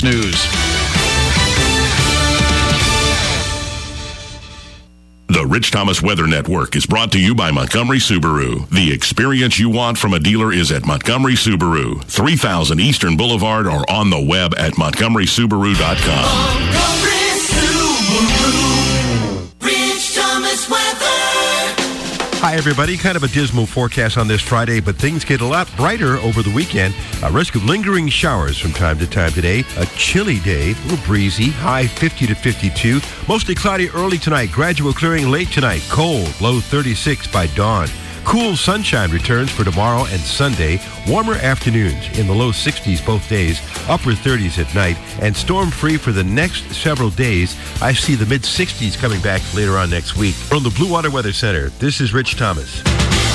News. The Rich Thomas Weather Network is brought to you by Montgomery Subaru. The experience you want from a dealer is at Montgomery Subaru, 3000 Eastern Boulevard, or on the web at montgomerysubaru.com. Montgomery Subaru, Rich Thomas Weather. Hi, everybody. Kind of a dismal forecast on this Friday, but things get a lot brighter over the weekend. A risk of lingering showers from time to time today. A chilly day, a little breezy, high 50 to 52. Mostly cloudy early tonight, gradual clearing late tonight. Cold, low 36 by dawn. Cool sunshine returns for tomorrow and Sunday. Warmer afternoons in the low 60s both days, upper 30s at night, and storm-free for the next several days. I see the mid-60s coming back later on next week. From the Blue Water Weather Center, this is Rich Thomas.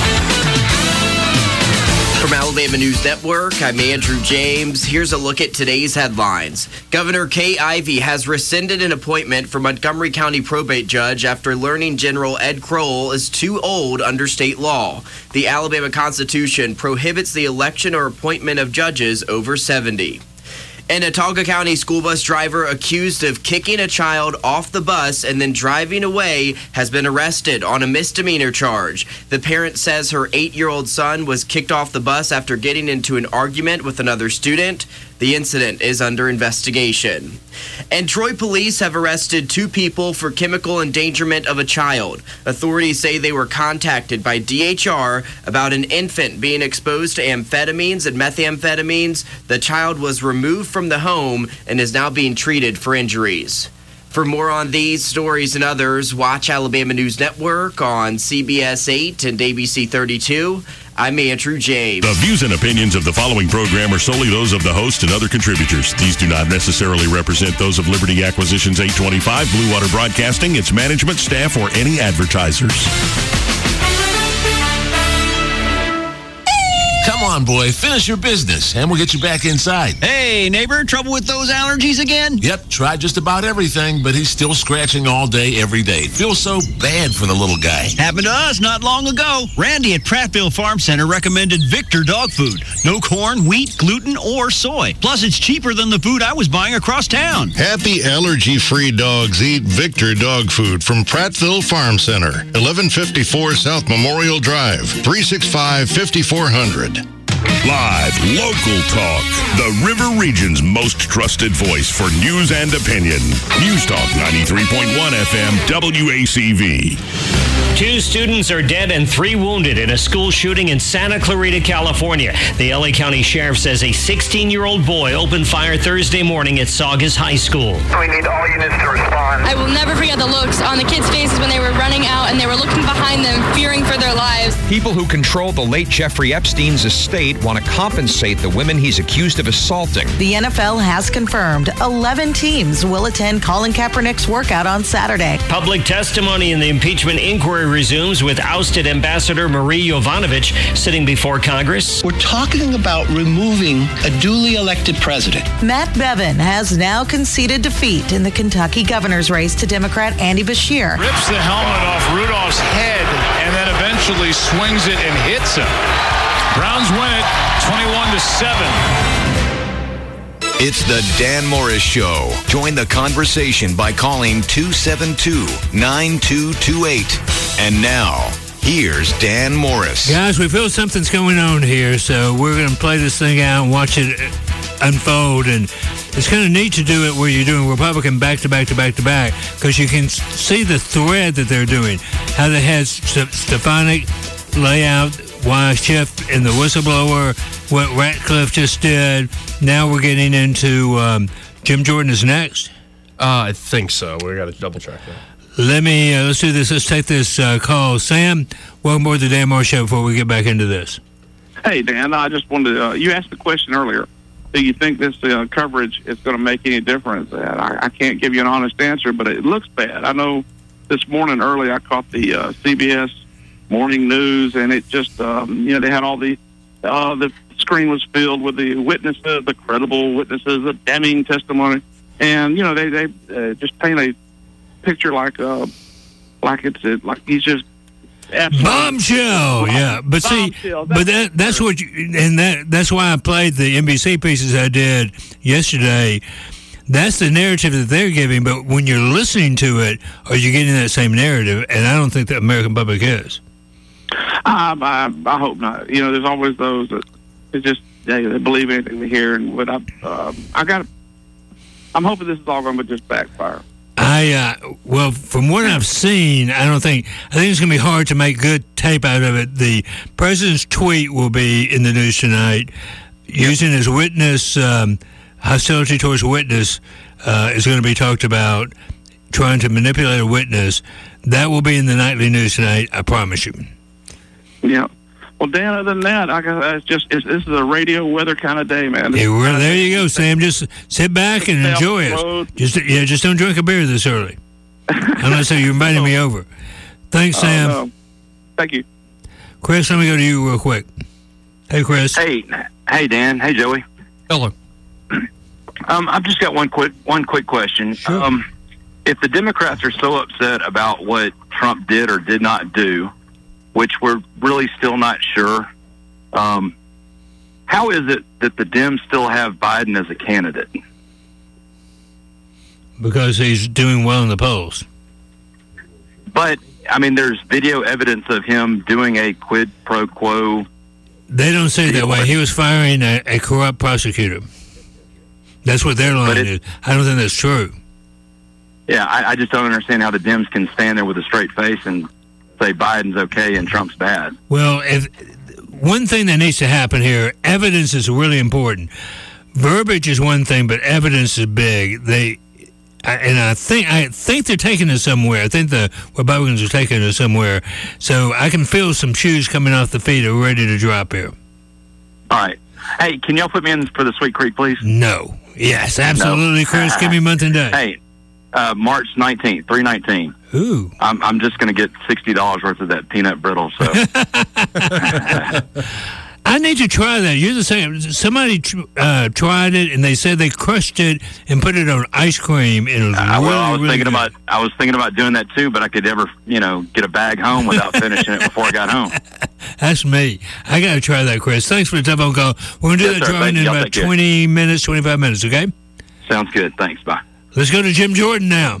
From Alabama News Network, I'm Andrew James. Here's a look at today's headlines. Governor Kay Ivey has rescinded an appointment for Montgomery County probate judge after learning General Ed Kroll is too old under state law. The Alabama Constitution prohibits the election or appointment of judges over 70. An Autauga County school bus driver accused of kicking a child off the bus and then driving away has been arrested on a misdemeanor charge. The parent says her 8-year-old son was kicked off the bus after getting into an argument with another student. The incident is under investigation. And Troy police have arrested 2 people for chemical endangerment of a child. Authorities say they were contacted by DHR about an infant being exposed to amphetamines and methamphetamines. The child was removed from the home and is now being treated for injuries. For more on these stories and others, watch Alabama News Network on CBS 8 and ABC 32. I'm Andrew James. The views and opinions of the following program are solely those of the host and other contributors. These do not necessarily represent those of Liberty Acquisitions 825, Blue Water Broadcasting, its management, staff, or any advertisers. Come on, boy, finish your business, and we'll get you back inside. Hey, neighbor, trouble with those allergies again? Yep, tried just about everything, but he's still scratching all day, every day. Feels so bad for the little guy. Happened to us not long ago. Randy at Prattville Farm Center recommended Victor dog food. No corn, wheat, gluten, or soy. Plus, it's cheaper than the food I was buying across town. Happy allergy-free dogs eat Victor dog food from Prattville Farm Center, 1154 South Memorial Drive, 365-5400. Live, local talk. The River Region's most trusted voice for news and opinion. News Talk 93.1 FM WACV. 2 students are dead and 3 wounded in a school shooting in Santa Clarita, California. The LA County Sheriff says a 16-year-old boy opened fire Thursday morning at Saugus High School. We need all units to respond. I will never forget the looks on the kids' faces when they were running out and they were looking behind them, fearing for their lives. People who control the late Jeffrey Epstein's estate want to compensate the women he's accused of assaulting. The NFL has confirmed 11 teams will attend Colin Kaepernick's workout on Saturday. Public testimony in the impeachment inquiry resumes with ousted Ambassador Marie Yovanovitch sitting before Congress. We're talking about removing a duly elected president. Matt Bevin has now conceded defeat in the Kentucky governor's race to Democrat Andy Beshear. Rips the helmet off Rudolph's head and then eventually swings it and hits him. Browns win it 21-7. It's the Dan Morris Show. Join the conversation by calling 272-9228. And now, here's Dan Morris. Guys, we feel something's going on here, so we're going to play this thing out and watch it unfold. And it's kind of neat to do it where you're doing Republican back-to-back, because you can see the thread that they're doing, how they had Stefanik lay out why Schiff and the whistleblower, what Ratcliffe just did. Now we're getting into Jim Jordan is next. I think so. We got to double check that. Let's do this. Let's take this call. Sam, welcome aboard the Dan Morris Show before we get back into this. Hey, Dan, I just wanted to, you asked the question earlier. Do you think this coverage is going to make any difference? I can't give you an honest answer, but it looks bad. I know this morning early I caught the CBS Morning News, and it just, they had all the screen was filled with the witnesses, the credible witnesses, the damning testimony. And, they just paint a picture like he's just bombshell. Yeah, but bombshell. that's what that's why I played the NBC pieces I did yesterday. That's the narrative that they're giving, but when you're listening to it, are you getting that same narrative? And I don't think the American public is. I hope not. You know, there's always those that just they believe anything they hear, and what I'm hoping this is all going to just backfire. Well, from what I've seen, I think it's going to be hard to make good tape out of it. The president's tweet will be in the news tonight, using as witness, hostility towards a witness is going to be talked about, trying to manipulate a witness. That will be in the nightly news tonight, I promise you. Yeah. Well, Dan, other than that, this is a radio weather kind of day, man. Yeah, well, there you go, Sam. Just sit back and enjoy it. Just don't drink a beer this early. Unless you're inviting me over. Thanks, Sam. No. Thank you. Chris, let me go to you real quick. Hey, Chris. Hey, Dan. Hey, Joey. Hello. I've just got one quick question. Sure. If the Democrats are so upset about what Trump did or did not do, which we're really still not sure, how is it that the Dems still have Biden as a candidate? Because he's doing well in the polls. But, I mean, there's video evidence of him doing a quid pro quo. They don't say it that way. He was firing a corrupt prosecutor. That's what their line is. I don't think that's true. Yeah, I just don't understand how the Dems can stand there with a straight face and say Biden's okay and Trump's bad. Well, one thing that needs to happen here, evidence is really important. Verbiage is one thing, but evidence is big. I think they're taking it somewhere. I think the Republicans are taking it somewhere. So I can feel some shoes coming off the feet are ready to drop here. All right. Hey, can y'all put me in for the Sweet Creek, please? No. Yes, absolutely, no. Chris. Give me month and day. Hey, March 19th, 3/19. Ooh. I'm just going to get $60 worth of that peanut brittle. So I need to try that. You're the same. Somebody tried it, and they said they crushed it and put it on ice cream. And it was I was really thinking good. I was thinking about doing that too, but I could never, get a bag home without finishing it before I got home. That's me. I got to try that, Chris. Thanks for the telephone call. We're going to do that drawing in about 20 minutes, 25 minutes, okay? Sounds good. Thanks. Bye. Let's go to Jim Jordan now.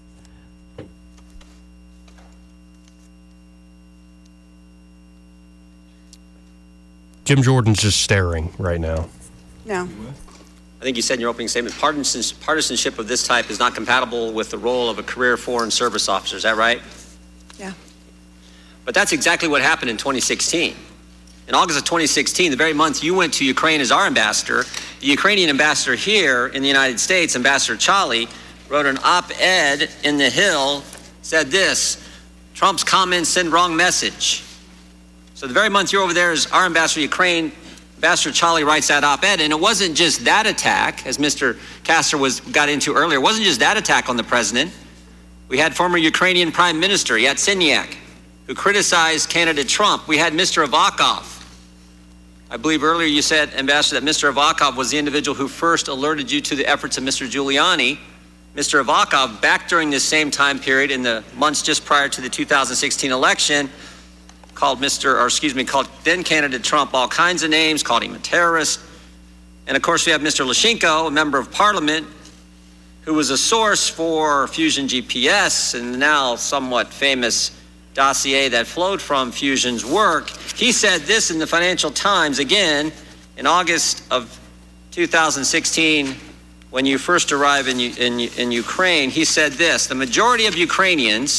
Jim Jordan's just staring right now. No. I think you said in your opening statement, partisanship of this type is not compatible with the role of a career foreign service officer. Is that right? Yeah. But that's exactly what happened in 2016. In August of 2016, the very month you went to Ukraine as our ambassador, the Ukrainian ambassador here in the United States, Ambassador Chali, wrote an op-ed in The Hill, said this: Trump's comments send wrong message. So the very month you're over there as our ambassador to Ukraine, Ambassador Chali writes that op-ed, and it wasn't just that attack, as Mr. Castor got into earlier, it wasn't just that attack on the president. We had former Ukrainian Prime Minister Yatsenyuk, who criticized candidate Trump. We had Mr. Avakov. I believe earlier you said, Ambassador, that Mr. Avakov was the individual who first alerted you to the efforts of Mr. Giuliani. Mr. Avakov, back during this same time period in the months just prior to the 2016 election, called then candidate Trump all kinds of names, called him a terrorist. And of course we have Mr. Leshchenko, a member of parliament, who was a source for Fusion GPS and the now somewhat famous dossier that flowed from Fusion's work. He said this in the Financial Times again in August of 2016 when you first arrived in Ukraine. He said this: the majority of Ukrainian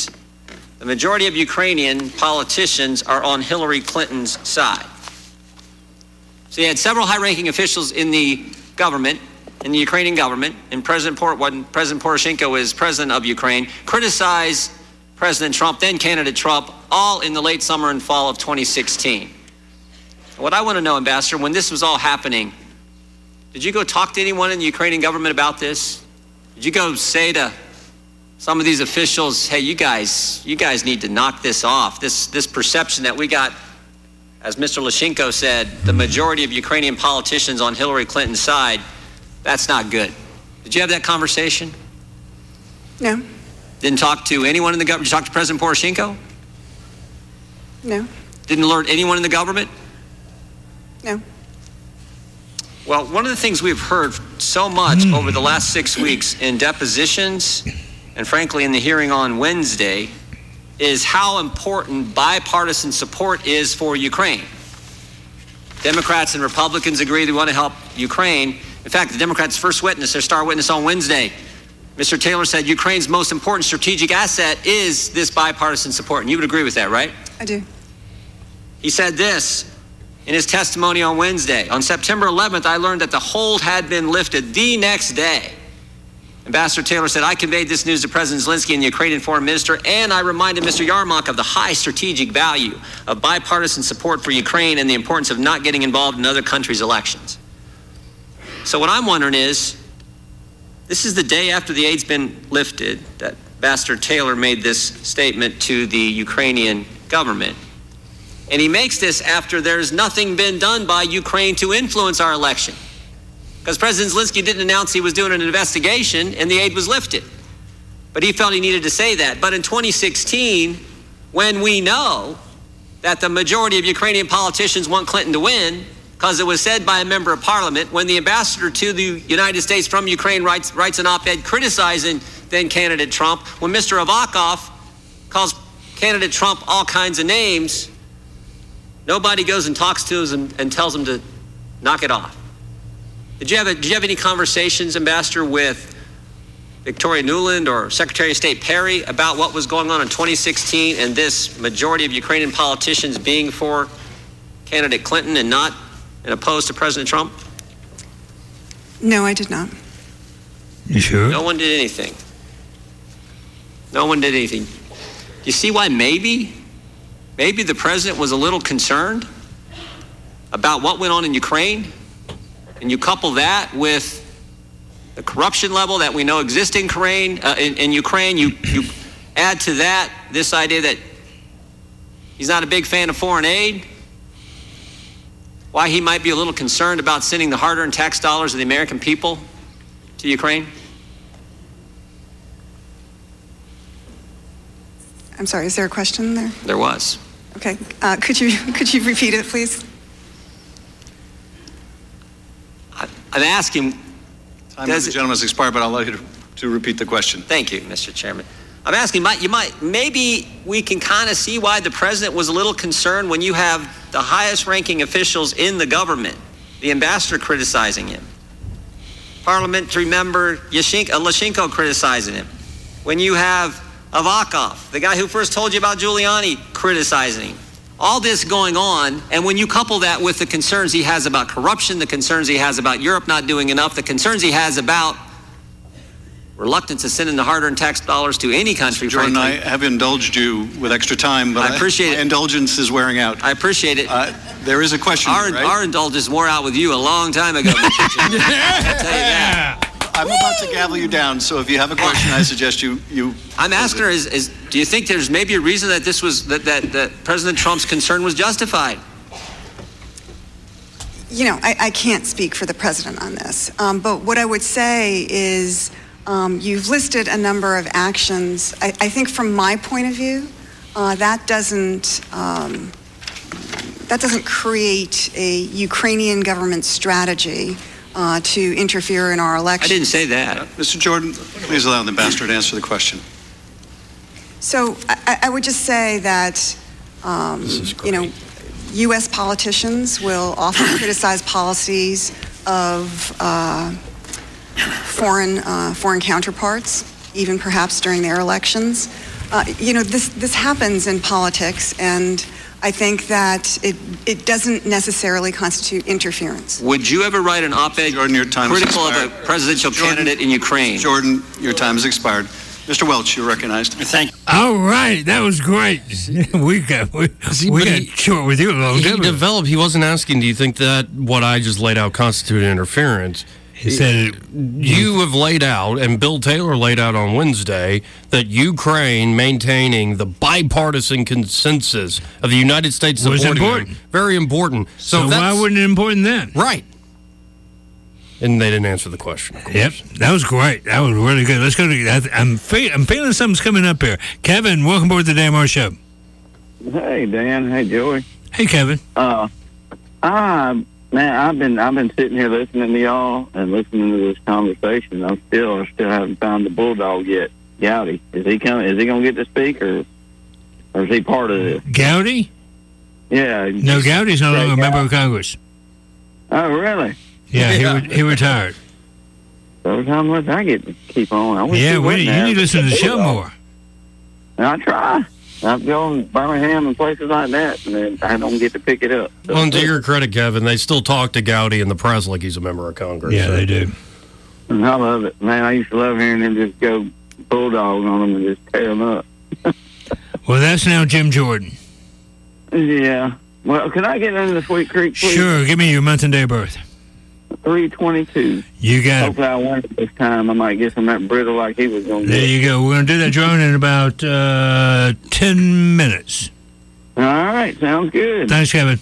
politicians are on Hillary Clinton's side. So you had several high-ranking officials in the government, in the Ukrainian government, and when President Poroshenko is president of Ukraine, criticize President Trump, then candidate Trump, all in the late summer and fall of 2016. What I want to know, Ambassador, when this was all happening, did you go talk to anyone in the Ukrainian government about this? Did you go say to some of these officials, hey, you guys need to knock this off. This perception that we got, as Mr. Leshchenko said, the majority of Ukrainian politicians on Hillary Clinton's side, that's not good. Did you have that conversation? No. Didn't talk to anyone in the government? Did you talk to President Poroshenko? No. Didn't alert anyone in the government? No. Well, one of the things we've heard so much over the last 6 weeks in depositions and frankly in the hearing on Wednesday is how important bipartisan support is for Ukraine. Democrats and Republicans agree they want to help Ukraine. In fact, the Democrats' first witness, their star witness on Wednesday, Mr. Taylor said Ukraine's most important strategic asset is this bipartisan support. And you would agree with that, right? I do. He said this in his testimony on Wednesday. On September 11th, I learned that the hold had been lifted the next day. Ambassador Taylor said, I conveyed this news to President Zelensky and the Ukrainian foreign minister, and I reminded Mr. Yarmak of the high strategic value of bipartisan support for Ukraine and the importance of not getting involved in other countries' elections. So what I'm wondering is, this is the day after the aid's been lifted that Ambassador Taylor made this statement to the Ukrainian government. And he makes this after there's nothing been done by Ukraine to influence our election. Because President Zelensky didn't announce he was doing an investigation and the aid was lifted. But he felt he needed to say that. But in 2016, when we know that the majority of Ukrainian politicians want Clinton to win, because it was said by a member of parliament, when the ambassador to the United States from Ukraine writes an op-ed criticizing then candidate Trump, when Mr. Avakov calls candidate Trump all kinds of names, nobody goes and talks to him and tells him to knock it off. Did you have any conversations, Ambassador, with Victoria Nuland or Secretary of State Perry about what was going on in 2016 and this majority of Ukrainian politicians being for candidate Clinton and not and opposed to President Trump? No, I did not. You sure? No one did anything. No one did anything. You see why maybe the president was a little concerned about what went on in Ukraine? And you couple that with the corruption level that we know exists in Ukraine, you add to that this idea that he's not a big fan of foreign aid, why he might be a little concerned about sending the hard-earned tax dollars of the American people to Ukraine? I'm sorry, is there a question there? There was. Okay, could you repeat it, please? I'm asking. Time of the gentleman has expired, but I'll allow you to repeat the question. Thank you, Mr. Chairman. I'm asking, maybe we can kind of see why the president was a little concerned when you have the highest ranking officials in the government, the ambassador criticizing him, parliamentary member Lashchenko criticizing him, when you have Avakov, the guy who first told you about Giuliani, criticizing him. All this going on, and when you couple that with the concerns he has about corruption, the concerns he has about Europe not doing enough, the concerns he has about reluctance to send in the hard-earned tax dollars to any country, Mr. Jordan, frankly. I have indulged you with extra time, but I appreciate it. My indulgence is wearing out. I appreciate it. There is a question, right? Our indulgence wore out with you a long time ago, Mr. Chairman. I'll tell you that. I'm about to gavel you down, so if you have a question, I suggest you. I'm asking her: do you think there's maybe a reason that this was that President Trump's concern was justified? You know, I can't speak for the president on this, but what I would say is you've listed a number of actions. I think, from my point of view, that doesn't create a Ukrainian government strategy to interfere in our elections. I didn't say that. Mr. Jordan, please allow the ambassador to answer the question. So I would just say that, you know, U.S. politicians will often criticize policies of foreign counterparts, even perhaps during their elections. You know, this happens in politics, and I think that it doesn't necessarily constitute interference. Would you ever write an op-ed critical of a presidential candidate in Ukraine? Jordan, your time has expired. Mr. Welch, you're recognized. Thank you. All right, that was great. we got short with you a little. He wasn't asking, do you think that what I just laid out constituted interference? He said you have laid out, and Bill Taylor laid out on Wednesday, that Ukraine maintaining the bipartisan consensus of the United States was supporting important. Him, very important. So why wasn't it important then? Right. And they didn't answer the question, of course. Yep, that was great. That was really good. Let's go to. I'm feeling something's coming up here. Kevin, welcome aboard the Dan Moore Show. Hey, Dan. Hey, Joey. Hey, Kevin. Man, I've been sitting here listening to y'all and listening to this conversation. I still haven't found the bulldog yet. Gowdy, is he coming? Is he going to get to speak, or is he part of this? Gowdy? Yeah. No, Gowdy's no longer a member of Congress. Oh, really? Yeah, he retired. So how much I get to keep on? You need to listen to the show more. I try. I've gone to Birmingham and places like that, and then I don't get to pick it up. So, well, and to your credit, Kevin, they still talk to Gowdy in the press like he's a member of Congress. Yeah, they do. And I love it. Man, I used to love hearing them just go bulldog on them and just tear them up. Well, that's now Jim Jordan. Yeah. Well, can I get into the Sweet Creek, please? Sure. Give me your month and day of birth. 3/22. You got Hopefully I win it this time. I might get some of that brittle like he was going to There you go. We're going to do that drawing in about 10 minutes. All right. Sounds good. Thanks, Kevin.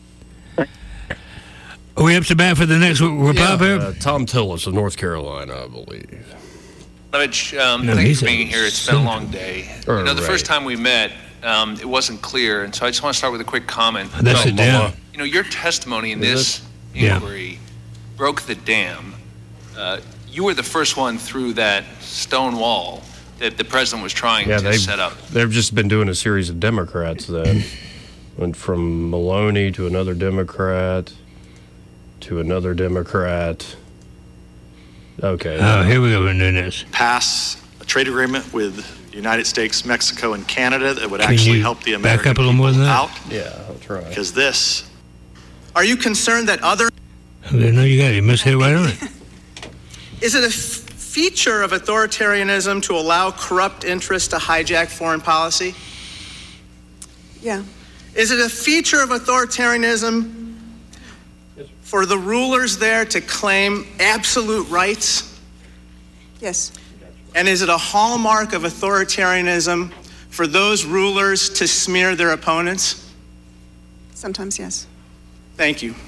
Are we up to bat for the next Repub here? Tom Tillis of North Carolina, I believe. Thank you for being here. It's been a long day. The first time we met, it wasn't clear, and so I just want to start with a quick comment. That's it, down. Your testimony in this inquiry broke the dam. You were the first one through that stone wall that the president was trying to set up. They've just been doing a series of Democrats then. Went from Maloney to another Democrat to another Democrat. Okay. Oh, here we go. We're doing this. Pass a trade agreement with the United States, Mexico, and Canada that would actually help the American back up a little more than that? out. Yeah, I'll try. Because this... Are you concerned that other... No, you got it. You must hit right on it. Is it a feature of authoritarianism to allow corrupt interests to hijack foreign policy? Yeah. Is it a feature of authoritarianism for the rulers there to claim absolute rights? Yes. And is it a hallmark of authoritarianism for those rulers to smear their opponents? Sometimes, yes. Thank you.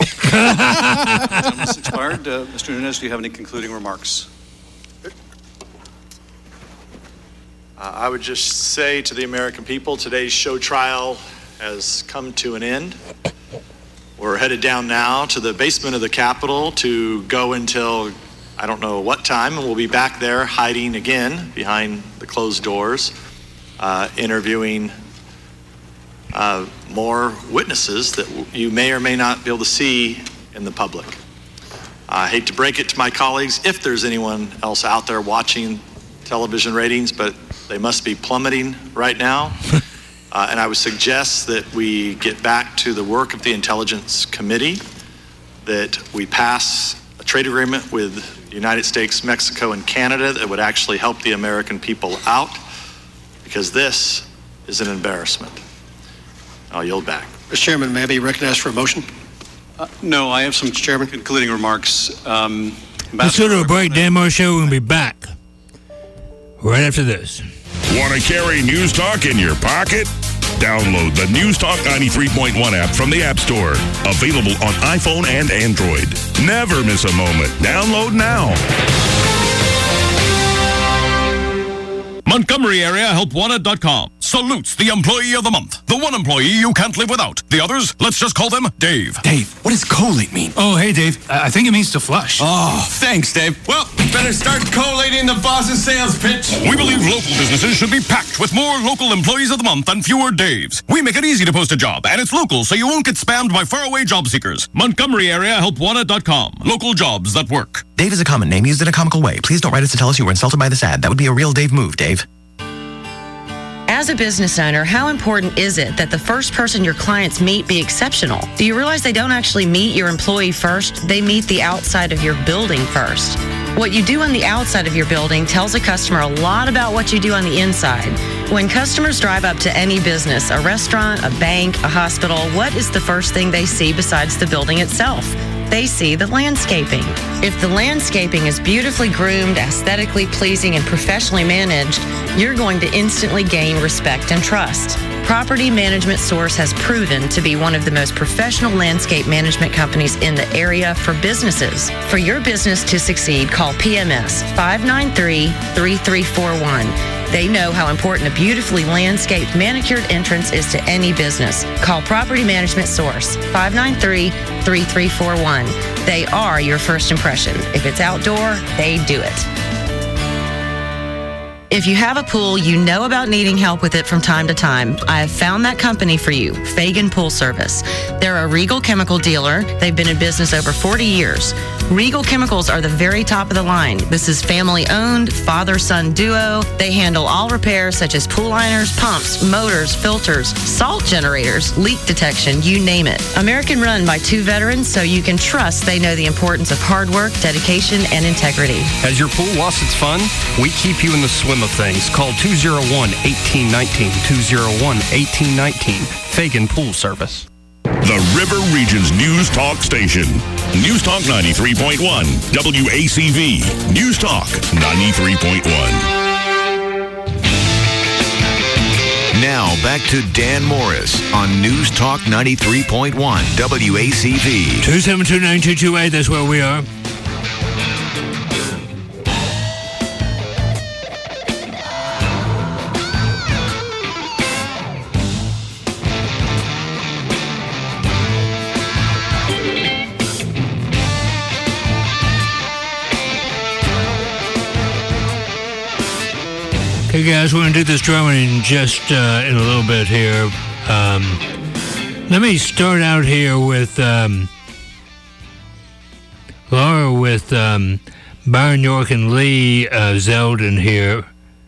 Time is expired. Mr. Nunes, do you have any concluding remarks? I would just say to the American people, today's show trial has come to an end. We're headed down now to the basement of the Capitol to go until I don't know what time, and we'll be back there hiding again behind the closed doors, interviewing more witnesses that you may or may not be able to see in the public. I hate to break it to my colleagues if there's anyone else out there watching television ratings, but they must be plummeting right now. And I would suggest that we get back to the work of the Intelligence Committee, that we pass a trade agreement with the United States, Mexico, and Canada that would actually help the American people out, because this is an embarrassment. I'll yield back. Mr. Chairman, may I be recognized for a motion? No, I have some concluding remarks. Let's go to a break. Dan Moore Show. We're going to be back right after this. Want to carry News Talk in your pocket? Download the News Talk 93.1 app from the App Store. Available on iPhone and Android. Never miss a moment. Download now. Montgomery Area HelpWanted.com salutes the employee of the month. The one employee you can't live without. The others, let's just call them Dave. Dave, what does collate mean? Oh, hey, Dave. I think it means to flush. Oh, thanks, Dave. Well, better start collating the boss's sales pitch. We believe local businesses should be packed with more local employees of the month and fewer Daves. We make it easy to post a job, and it's local, so you won't get spammed by faraway job seekers. Montgomery Area HelpWanted.com. Local jobs that work. Dave is a common name used in a comical way. Please don't write us to tell us you were insulted by this ad. That would be a real Dave move, Dave. As a business owner, how important is it that the first person your clients meet be exceptional? Do you realize they don't actually meet your employee first? They meet the outside of your building first. What you do on the outside of your building tells a customer a lot about what you do on the inside. When customers drive up to any business, a restaurant, a bank, a hospital, what is the first thing they see besides the building itself? They see the landscaping. If the landscaping is beautifully groomed, aesthetically pleasing, and professionally managed, you're going to instantly gain respect and trust. Property Management Source has proven to be one of the most professional landscape management companies in the area for businesses. For your business to succeed, call PMS 593-3341. They know how important a beautifully landscaped, manicured entrance is to any business. Call Property Management Source, 593-3341. They are your first impression. If it's outdoor, they do it. If you have a pool, you know about needing help with it from time to time. I have found that company for you, Fagan Pool Service. They're a Regal Chemical dealer. They've been in business over 40 years. Regal Chemicals are the very top of the line. This is family-owned, father-son duo. They handle all repairs such as pool liners, pumps, motors, filters, salt generators, leak detection, you name it. American run by 2 veterans, so you can trust they know the importance of hard work, dedication, and integrity. Has your pool lost its fun? We keep you in the swim of things. Call 201-1819, 201-1819, Fagan Pool Service. The River Region's News Talk station. News Talk 93.1, WACV. News Talk 93.1. Now, back to Dan Morris on News Talk 93.1 WACV. 272-9228, that's where we are. Hey guys, we're going to do this drawing just in a little bit here. Let me start out here with Laura with Byron York and Lee Zeldin here.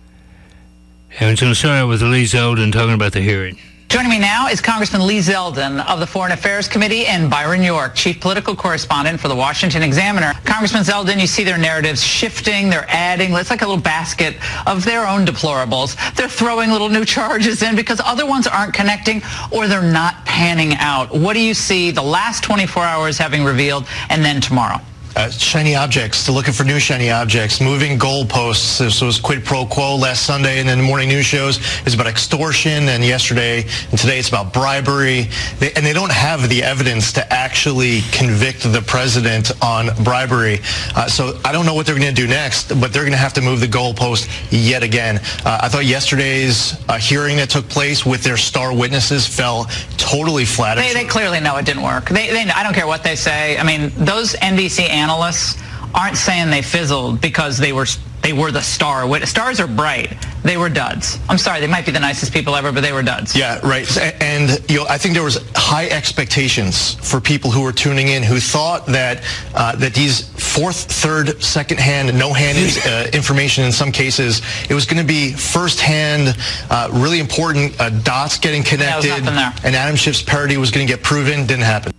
And it's going to start out with Lee Zeldin talking about the hearing. Joining me now is Congressman Lee Zeldin of the Foreign Affairs Committee and Byron York, chief political correspondent for the Washington Examiner. Congressman Zeldin, you see their narratives shifting, they're adding, it's like a little basket of their own deplorables. They're throwing little new charges in because other ones aren't connecting or they're not panning out. What do you see the last 24 hours having revealed and then tomorrow? Shiny objects, to looking for new shiny objects, moving goalposts. This was quid pro quo last Sunday, and then the morning news shows is about extortion, and yesterday and today it's about bribery. They don't have the evidence to actually convict the president on bribery. So I don't know what they're going to do next, but they're going to have to move the goalpost yet again. I thought yesterday's hearing that took place with their star witnesses fell totally flat. They clearly know it didn't work. I don't care what they say. I mean, those NBC analysts aren't saying they fizzled because they were the star. Stars are bright. They were duds. I'm sorry, they might be the nicest people ever, but they were duds. Yeah, right. And I think there was high expectations for people who were tuning in who thought that that these fourth, third, second-hand, no-handed information in some cases, it was going to be first-hand, really important dots getting connected. Yeah, there was nothing there. And Adam Schiff's parody was going to get proven. Didn't happen.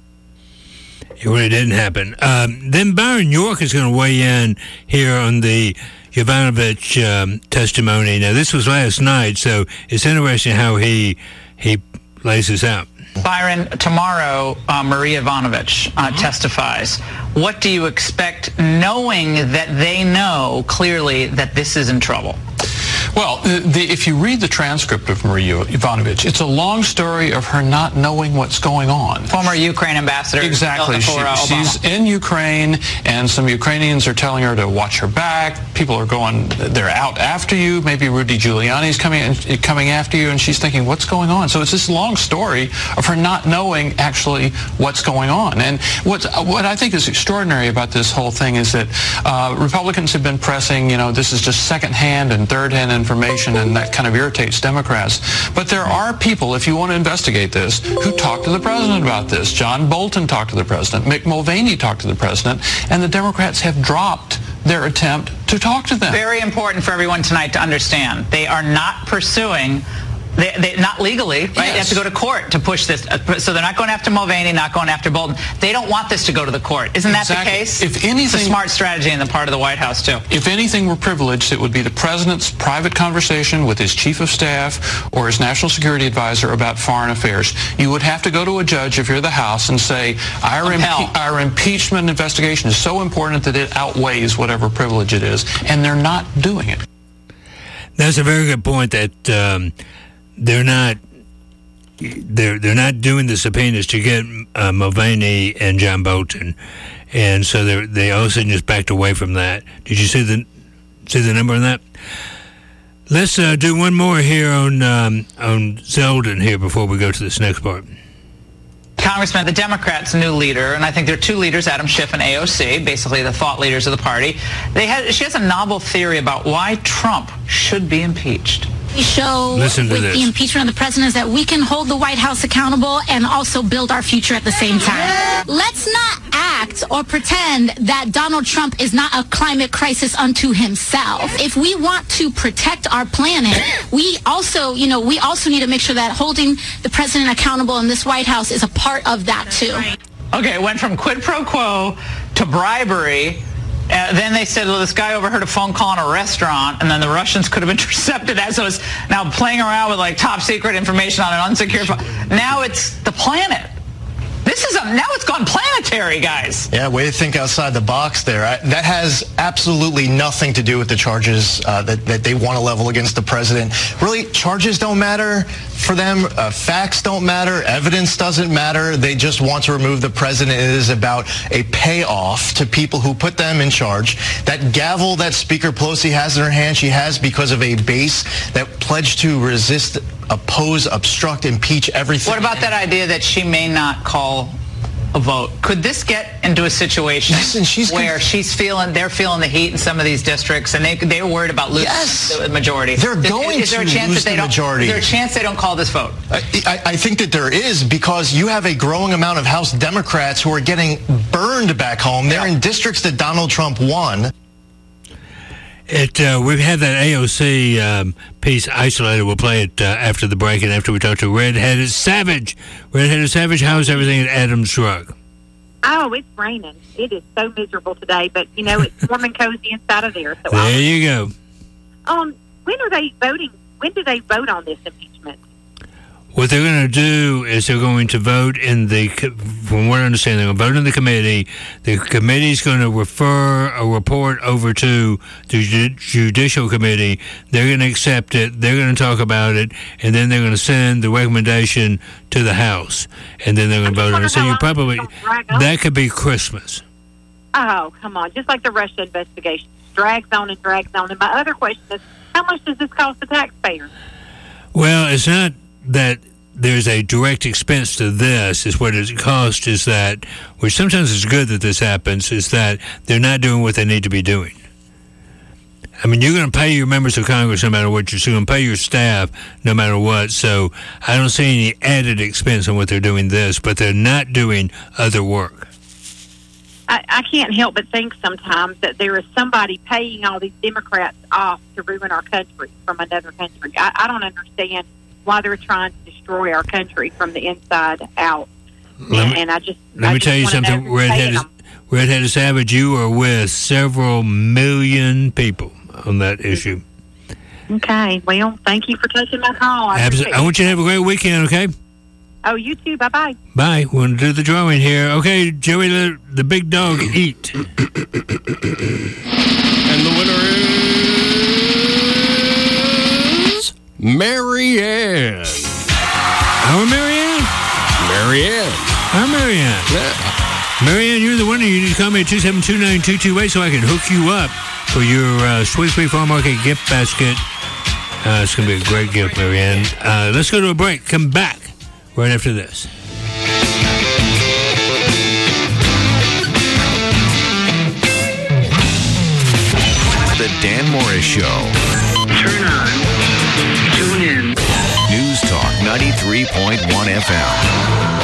It really didn't happen. Then Byron York is going to weigh in here on the Yovanovitch testimony. Now, this was last night, so it's interesting how he lays this out. Byron, tomorrow, Marie Yovanovitch testifies. What do you expect, knowing that they know clearly that this is in trouble? Well, if you read the transcript of Marie Yovanovitch, it's a long story of her not knowing what's going on. Former Ukraine ambassador. Exactly. She's in Ukraine, and some Ukrainians are telling her to watch her back. People are they're out after you. Maybe Rudy Giuliani's coming after you, and she's thinking, what's going on? So it's this long story of her not knowing actually what's going on. And what I think is extraordinary about this whole thing is that Republicans have been pressing, this is just second-hand and third-hand information, and that kind of irritates Democrats. But there are people, if you want to investigate this, who talk to the president about this. John Bolton talked to the president. Mick Mulvaney talked to the president. And the Democrats have dropped their attempt to talk to them. Very important for everyone tonight to understand. They are not pursuing... They not legally, right? Yes. They have to go to court to push this. So they're not going after Mulvaney, not going after Bolton. They don't want this to go to the court. Isn't that the case? If anything, it's a smart strategy on the part of the White House, too. If anything were privileged, it would be the president's private conversation with his chief of staff or his national security advisor about foreign affairs. You would have to go to a judge if you're the House and say, our impeachment investigation is so important that it outweighs whatever privilege it is. And they're not doing it. That's a very good point that... They're not doing the subpoenas to get Mulvaney and John Bolton, and so they all of a sudden just backed away from that. Did you see the number on that? Let's do one more here on Zeldin here before we go to this next part. Congressman, the Democrats' new leader, and I think there are two leaders, Adam Schiff and AOC, basically the thought leaders of the party. She has a novel theory about why Trump should be impeached. We show with the impeachment of the president is that we can hold the White House accountable and also build our future at the same time. Let's not act or pretend that Donald Trump is not a climate crisis unto himself. If we want to protect our planet, we also need to make sure that holding the president accountable in this White House is a part of that too. Okay, it went from quid pro quo to bribery. Then they said, well, this guy overheard a phone call in a restaurant, and then the Russians could have intercepted that. So it's now playing around with like top secret information on an unsecured phone. Now it's the planet. Now it's gone planetary, guys. Yeah, way to think outside the box there. That has absolutely nothing to do with the charges that they want to level against the president. Really, charges don't matter for them. Facts don't matter. Evidence doesn't matter. They just want to remove the president. It is about a payoff to people who put them in charge. That gavel that Speaker Pelosi has in her hand, she has because of a base that pledged to resist, oppose, obstruct, impeach everything. What about that idea that she may not call a vote? Could this get into a situation where they're feeling the heat in some of these districts, and they're worried about losing the majority? They're going to lose the majority. Is there a chance they don't call this vote? I think that there is, because you have a growing amount of House Democrats who are getting burned back home. They're in districts that Donald Trump won. We've had that AOC piece isolated. We'll play it after the break and after we talk to Red-Headed Savage. Red-Headed Savage, how's everything at Adams Drug? Oh, it's raining. It is so miserable today, but, it's warm and cozy inside of there. So there you go. When are they voting? When do they vote on this impeachment? What they're going to do is they're going to vote from what I understand, they're going to vote in the committee. The committee is going to refer a report over to the Judicial Committee. They're going to accept it. They're going to talk about it. And then they're going to send the recommendation to the House. And then they're going to vote on it. So that could be Christmas. Oh, come on. Just like the Russia investigation. Drags on and drags on. And my other question is, how much does this cost the taxpayer? Well, it's not that there's a direct expense to this. Is what it costs is that, which sometimes is good that this happens, is that they're not doing what they need to be doing. I mean, you're going to pay your members of Congress no matter what. You're going to pay your staff no matter what. So I don't see any added expense on what they're doing this, but they're not doing other work. I can't help but think sometimes that there is somebody paying all these Democrats off to ruin our country from another country. I don't understand why they're trying to destroy our country from the inside out. Let me tell you something, Red-Headed Savage, you are with several million people on that issue. Okay, well, thank you for taking my call. I want you to have a great weekend, okay? Oh, you too. Bye-bye. Bye. We're going to do the drawing here. Okay, Joey, let the big dog eat. And the winner is Marianne. Our Marianne? Marianne. Our Marianne. Yeah. Marianne, you're the winner. You need to call me at 272-9228 so I can hook you up for your Sweet Sweet Farm Market gift basket. It's going to be a great gift, Marianne. Let's go to a break. Come back right after this. The Dan Morris Show. Turn on. Tune in. News Talk 93.1 FM.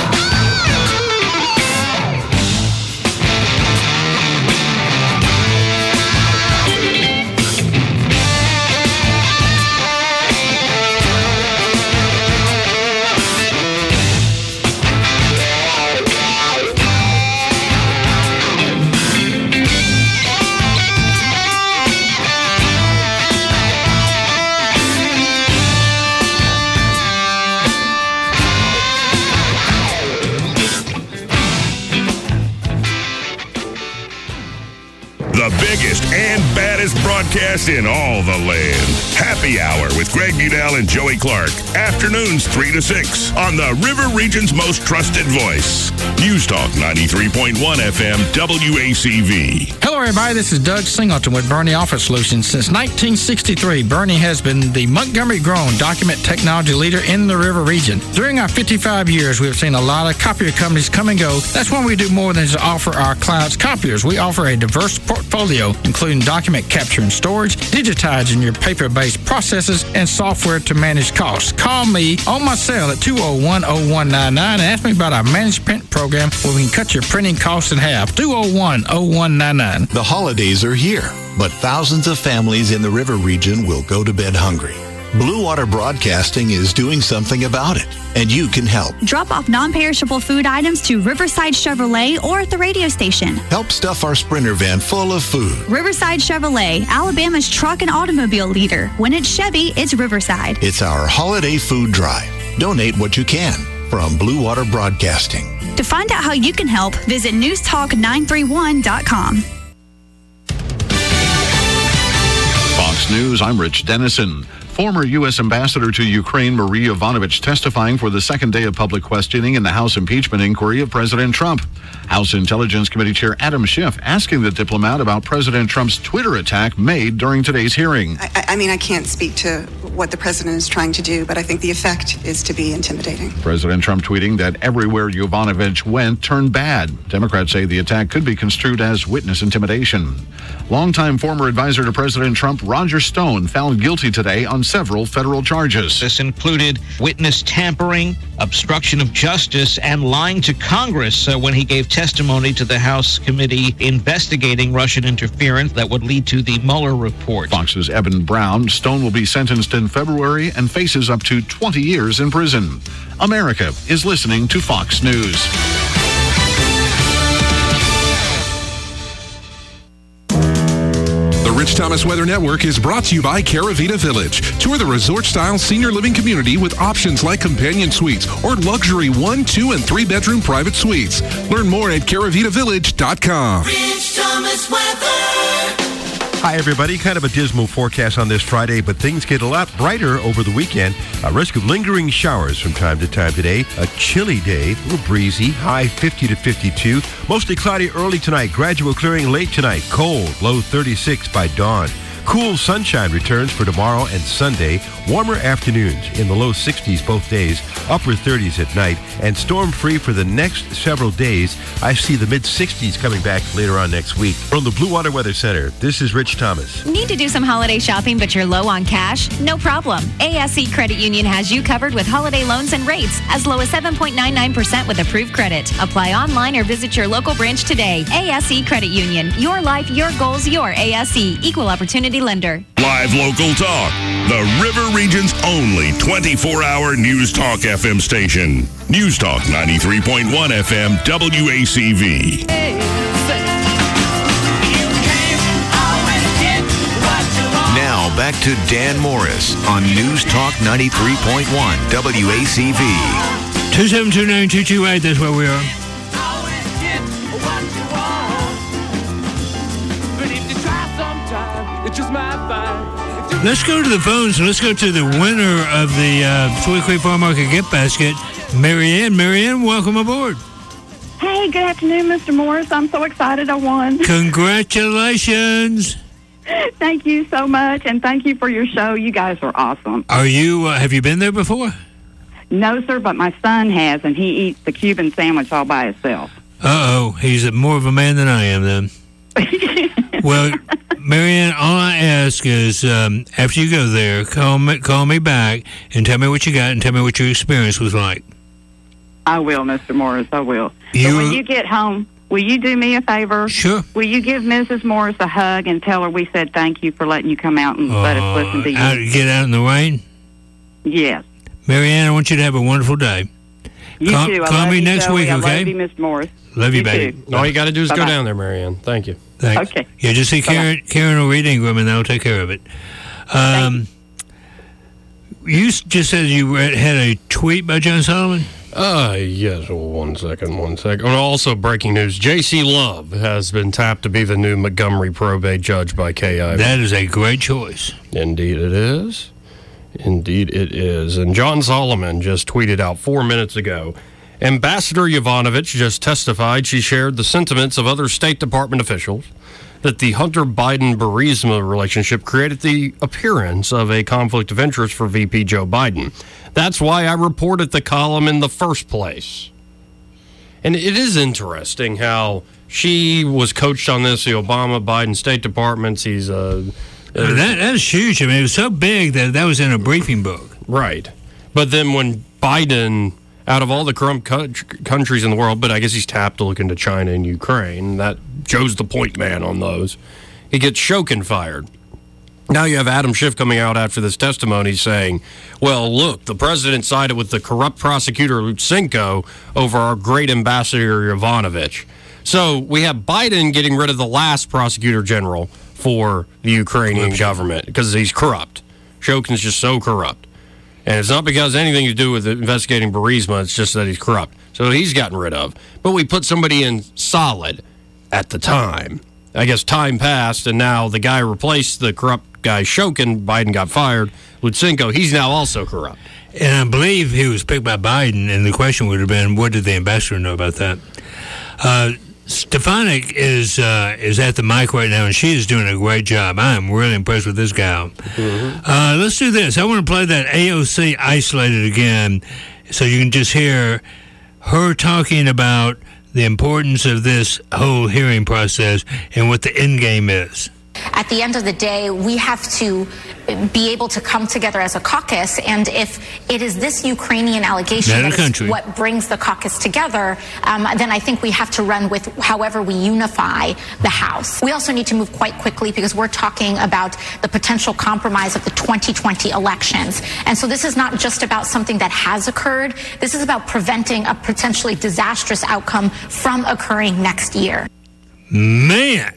broadcast in all the land. Happy Hour with Greg Budell and Joey Clark. Afternoons 3 to 6 on the River Region's most trusted voice. News Talk 93.1 FM WACV. Hello, everybody. This is Doug Singleton with Bernie Office Solutions. Since 1963, Bernie has been the Montgomery-grown document technology leader in the River Region. During our 55 years, we have seen a lot of copier companies come and go. That's why we do more than just offer our clients copiers. We offer a diverse portfolio, including document capture and storage, digitizing your paper-based processes, and software to manage costs. Call me on my cell at 201-0199 and ask me about our managed print program where we can cut your printing costs in half. 201-0199. The holidays are here, but thousands of families in the River Region will go to bed hungry. Blue Water Broadcasting is doing something about it, and you can help. Drop off non-perishable food items to Riverside Chevrolet or at the radio station. Help stuff our Sprinter van full of food. Riverside Chevrolet, Alabama's truck and automobile leader. When it's Chevy, it's Riverside. It's our holiday food drive. Donate what you can from Blue Water Broadcasting. To find out how you can help, visit newstalk931.com. Fox News, I'm Rich Dennison. Former U.S. Ambassador to Ukraine Marie Yovanovitch testifying for the second day of public questioning in the House impeachment inquiry of President Trump. House Intelligence Committee Chair Adam Schiff asking the diplomat about President Trump's Twitter attack made during today's hearing. I can't speak to what the president is trying to do, but I think the effect is to be intimidating. President Trump tweeting that everywhere Yovanovitch went turned bad. Democrats say the attack could be construed as witness intimidation. Longtime former advisor to President Trump, Roger Stone, found guilty today on several federal charges. This included witness tampering, obstruction of justice, and lying to Congress when he gave testimony to the House committee investigating Russian interference that would lead to the Mueller report. Fox's Evan Brown. Stone will be sentenced in February and faces up to 20 years in prison. America is listening to Fox News. The Rich Thomas Weather Network is brought to you by Caravita Village. Tour the resort-style senior living community with options like companion suites or luxury 1, 2, and 3-bedroom private suites. Learn more at caravitavillage.com. Rich Thomas Weather. Hi, everybody. Kind of a dismal forecast on this Friday, but things get a lot brighter over the weekend. A risk of lingering showers from time to time today. A chilly day, a little breezy, high 50 to 52. Mostly cloudy early tonight, gradual clearing late tonight. Cold, low 36 by dawn. Cool sunshine returns for tomorrow and Sunday. Warmer afternoons in the low 60s both days, upper 30s at night, and storm-free for the next several days. I see the mid-60s coming back later on next week. From the Blue Water Weather Center, this is Rich Thomas. Need to do some holiday shopping, but you're low on cash? No problem. ASE Credit Union has you covered with holiday loans and rates as low as 7.99% with approved credit. Apply online or visit your local branch today. ASE Credit Union. Your life, your goals, your ASE. Equal Opportunity Lender. Live local talk. The River Region's only 24-hour News Talk FM station. News Talk 93.1 FM WACV. Now back to Dan Morris on News Talk 93.1 WACV. 2729228, that's where we are. Let's go to the phones. Let's go to the winner of the Sweet Creek Farm Market gift basket, Marianne. Marianne, welcome aboard. Hey, good afternoon, Mr. Morris. I'm so excited I won. Congratulations. Thank you so much, and thank you for your show. You guys are awesome. Are you? Have you been there before? No, sir, but my son has, and he eats the Cuban sandwich all by himself. Uh-oh. He's more of a man than I am, then. Well, Marianne, all I ask is after you go there, call me back and tell me what you got and tell me what your experience was like. I will, Mr. Morris, I will. But when you get home, will you do me a favor? Sure. Will you give Mrs. Morris a hug and tell her we said thank you for letting you come out and let us listen to you? Get out in the rain? Yes. Marianne, I want you to have a wonderful day. You too. Call me next week, okay? I love you, Mr. Morris. Love you, baby. Too. All you got to do is Bye-bye. go down there, Marianne. Thank you. Thanks. Okay. Yeah, just see Karen will read Ingram, and they'll take care of it. You just said you had a tweet by John Solomon? Yes, one second. Also, breaking news, J.C. Love has been tapped to be the new Montgomery probate judge by KI. That is a great choice. Indeed it is. And John Solomon just tweeted out 4 minutes ago, Ambassador Yovanovitch just testified she shared the sentiments of other State Department officials that the Hunter Biden-Burisma relationship created the appearance of a conflict of interest for VP Joe Biden. That's why I reported the column in the first place. And it is interesting how she was coached on this, the Obama-Biden State Departments. That is huge. I mean, it was so big that was in a briefing book. Right. But then when Biden, out of all the corrupt countries in the world, but I guess he's tapped to look into China and Ukraine, that Joe's the point man on those, he gets Shokin fired. Now you have Adam Schiff coming out after this testimony saying, well, look, the president sided with the corrupt prosecutor Lutsenko over our great ambassador Yovanovitch. So we have Biden getting rid of the last prosecutor general for the Ukrainian government because he's corrupt. Shokin's just so corrupt. And it's not because anything to do with investigating Burisma, it's just that he's corrupt. So he's gotten rid of. But we put somebody in solid at the time. I guess time passed, and now the guy replaced the corrupt guy Shokin. Biden got fired. Lutsenko, he's now also corrupt. And I believe he was picked by Biden, and the question would have been, what did the ambassador know about that? Stefanik is at the mic right now, and she is doing a great job. I am really impressed with this gal. Mm-hmm. Let's do this. I want to play that AOC Isolated again so you can just hear her talking about the importance of this whole hearing process and what the end game is. At the end of the day, we have to be able to come together as a caucus, and if it is this Ukrainian allegation that is what brings the caucus together, then I think we have to run with however we unify the House. We also need to move quite quickly because we're talking about the potential compromise of the 2020 elections. And so this is not just about something that has occurred. This is about preventing a potentially disastrous outcome from occurring next year. Man.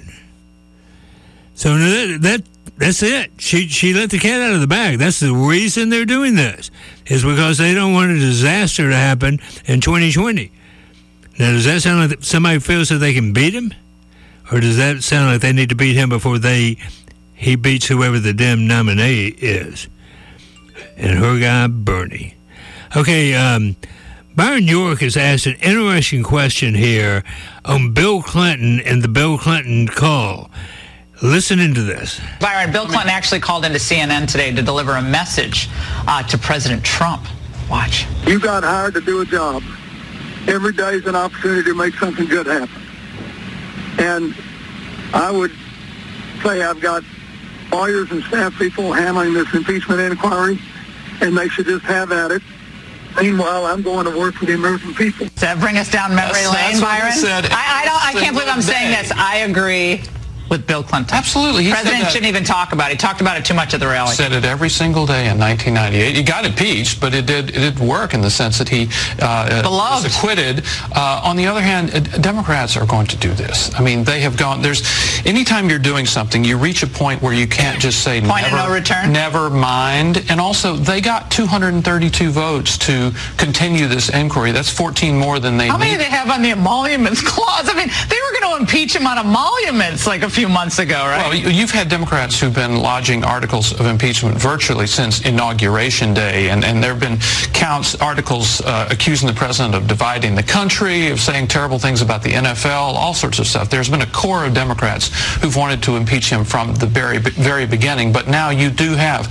So that's it. She let the cat out of the bag. That's the reason they're doing this, is because they don't want a disaster to happen in 2020. Now, does that sound like somebody feels that they can beat him? Or does that sound like they need to beat him before he beats whoever the Dem nominee is? And her guy, Bernie. Okay, Byron York has asked an interesting question here on Bill Clinton and the Bill Clinton call. Listen into this. Byron, Bill Clinton actually called into CNN today to deliver a message to President Trump. Watch. You got hired to do a job. Every day is an opportunity to make something good happen. And I would say I've got lawyers and staff people handling this impeachment inquiry, and they should just have at it. Meanwhile, I'm going to work for the American people. Does that bring us down memory lane, Byron? I can't believe I'm saying this. I agree with Bill Clinton. Absolutely. The president shouldn't even talk about it. He talked about it too much at the rally. Said it every single day in 1998. He got impeached, but it did work in the sense that he was acquitted. On the other hand, Democrats are going to do this. I mean, they have gone, anytime you're doing something, you reach a point where you can't just say never mind. And also, they got 232 votes to continue this inquiry. That's 14 more than they need. How many do they have on the emoluments clause? I mean, they were going to impeach him on emoluments like a few months ago, right? Well, you've had Democrats who've been lodging articles of impeachment virtually since Inauguration Day, and there have been articles accusing the president of dividing the country, of saying terrible things about the NFL, all sorts of stuff. There's been a core of Democrats who've wanted to impeach him from the very beginning, but now you do have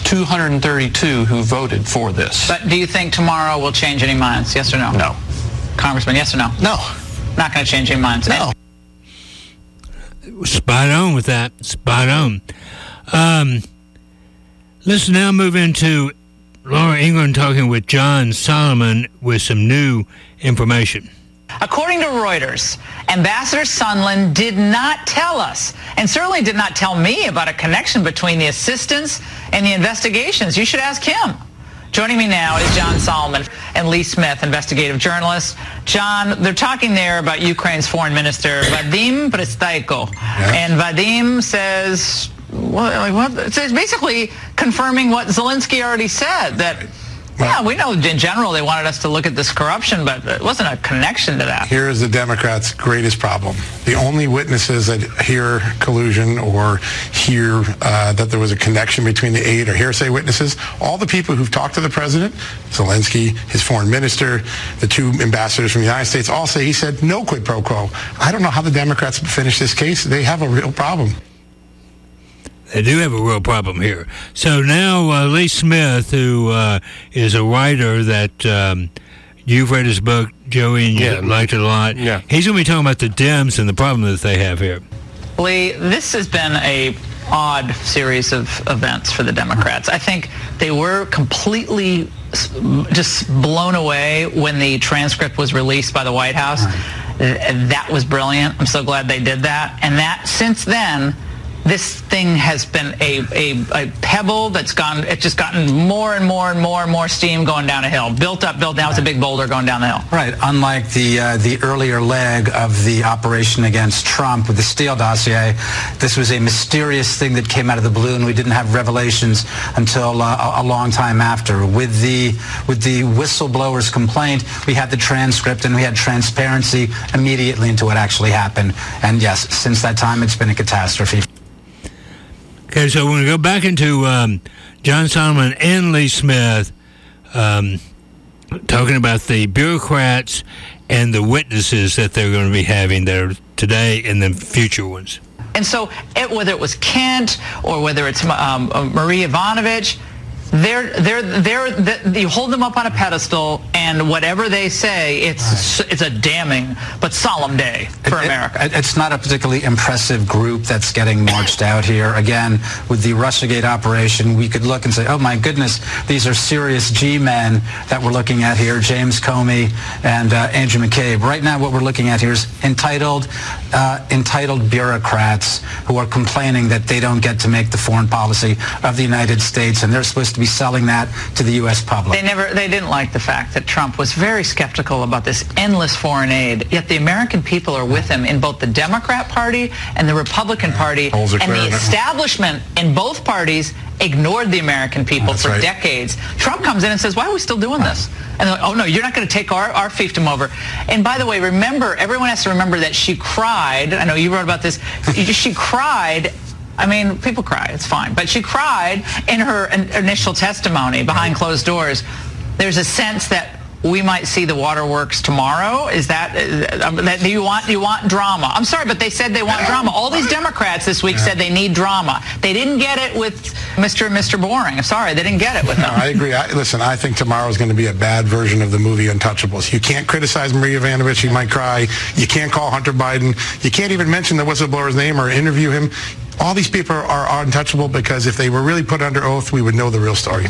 232 who voted for this. But do you think tomorrow will change any minds? Yes or no? No. Congressman, yes or no? No. Not going to change any minds? No. Spot on with that. Spot on. Let's now move into Laura Ingraham talking with John Solomon with some new information. According to Reuters, Ambassador Sondland did not tell us, and certainly did not tell me, about a connection between the assistance and the investigations. You should ask him. Joining me now is John Solomon and Lee Smith, investigative journalists. John, they're talking there about Ukraine's foreign minister, Vadim Prystaiko. Yeah. And Vadim says, it's basically confirming what Zelensky already said, that Yeah, we know in general they wanted us to look at this corruption, but it wasn't a connection to that. Here is the Democrats' greatest problem. The only witnesses that hear collusion or hear that there was a connection between the aid are hearsay witnesses. All the people who've talked to the president, Zelensky, his foreign minister, the 2 ambassadors from the United States, all say he said no quid pro quo. I don't know how the Democrats finish this case. They have a real problem. They do have a real problem here. So now Lee Smith, who is a writer that you've read his book, Joey, and you liked it a lot. Yeah. He's going to be talking about the Dems and the problem that they have here. Lee, this has been a odd series of events for the Democrats. I think they were completely just blown away when the transcript was released by the White House. That was brilliant. I'm so glad they did that. And that since then, this thing has been a pebble that's it's just gotten more and more and more and more steam going down a hill. Built up, now it's a big boulder going down the hill. Right. Unlike the earlier leg of the operation against Trump with the Steele dossier, this was a mysterious thing that came out of the blue, and we didn't have revelations until a long time after. With the whistleblower's complaint, we had the transcript and we had transparency immediately into what actually happened. And yes, since that time, it's been a catastrophe. Okay, so we're going to go back into John Solomon and Lee Smith talking about the bureaucrats and the witnesses that they're going to be having there today and the future ones. And so whether it was Kent or whether it's Marie Yovanovitch, you hold them up on a pedestal, and whatever they say, it's a damning but solemn day for America. It's not a particularly impressive group that's getting marched out here. Again, with the Russiagate operation, we could look and say, oh my goodness, these are serious G-men that we're looking at here, James Comey and Andrew McCabe. Right now what we're looking at here is entitled bureaucrats who are complaining that they don't get to make the foreign policy of the United States, and they're supposed to be selling that to the U.S. public. They didn't like the fact that Trump was very skeptical about this endless foreign aid, yet the American people are with him in both the Democrat Party and the Republican Party, and the establishment in both parties ignored the American people for decades. Trump comes in and says, why are we still doing this? And they're like, oh no, you're not going to take our fiefdom over. And by the way, remember, everyone has to remember that she cried. I know you wrote about this. She cried. I mean, people cry, it's fine. But she cried in her initial testimony behind closed doors. There's a sense that we might see the waterworks tomorrow. Is that do you want drama? I'm sorry, but they said they want drama. All these Democrats this week said they need drama. They didn't get it with Mr. and Mr. Boring. I'm sorry, they didn't get it with them. No, I agree. Listen, I think tomorrow is going to be a bad version of the movie Untouchables. You can't criticize Marie Yovanovitch. You might cry. You can't call Hunter Biden. You can't even mention the whistleblower's name or interview him. All these people are untouchable because if they were really put under oath, we would know the real story.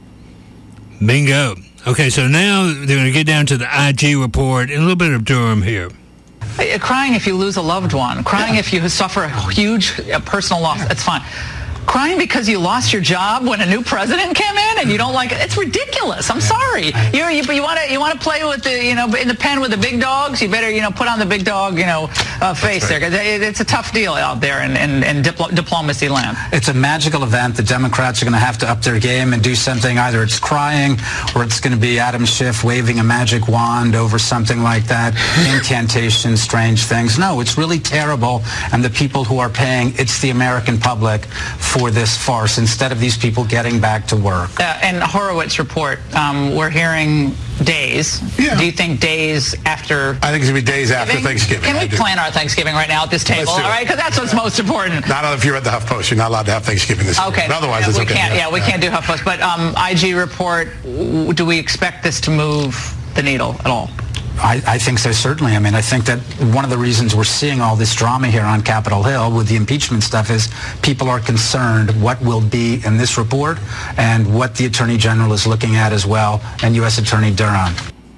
Bingo. Okay, so now they're going to get down to the IG report and a little bit of Durham here. Crying if you lose a loved one. Crying if you suffer a huge personal loss. That's fine. Crying because you lost your job when a new president came in and you don't like it. It's ridiculous. I'm sorry. You want to play with the in the pen with the big dogs. You better put on the big dog face there. It's a tough deal out there in diplomacy land. It's a magical event. The Democrats are going to have to up their game and do something. Either it's crying or it's going to be Adam Schiff waving a magic wand over something like that. Incantation, strange things. No, it's really terrible. And the people who are paying, it's the American public for this farce instead of these people getting back to work. And Horowitz report, we're hearing days. Yeah. Do you think days after? I think it's going to be days after Thanksgiving. Can we plan our Thanksgiving right now at this table? All right, because that's what's most important. Not if you're at the HuffPost. You're not allowed to have Thanksgiving this year. Okay. But otherwise, it's okay. We can't do HuffPost. But IG report, do we expect this to move the needle at all? I think so, certainly. I mean, I think that one of the reasons we're seeing all this drama here on Capitol Hill with the impeachment stuff is people are concerned what will be in this report and what the Attorney General is looking at as well, and U.S. Attorney Durham.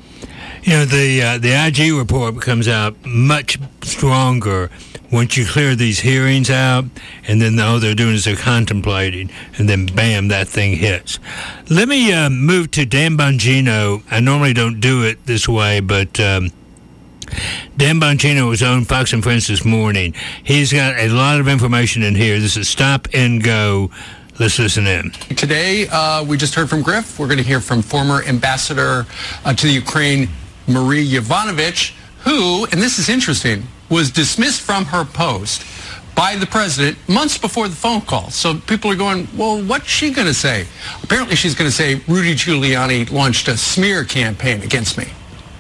The IG report comes out much stronger once you clear these hearings out, and then all they're doing is they're contemplating, and then bam, that thing hits. Let me move to Dan Bongino. I normally don't do it this way, but Dan Bongino was on Fox and Friends this morning. He's got a lot of information in here. This is Stop and Go Let's listen in. Today, we just heard from Griff. We're going to hear from former ambassador to the Ukraine, Marie Yovanovitch, who, and this is interesting, was dismissed from her post by the president months before the phone call. So people are going, well, what's she going to say? Apparently she's going to say Rudy Giuliani launched a smear campaign against me.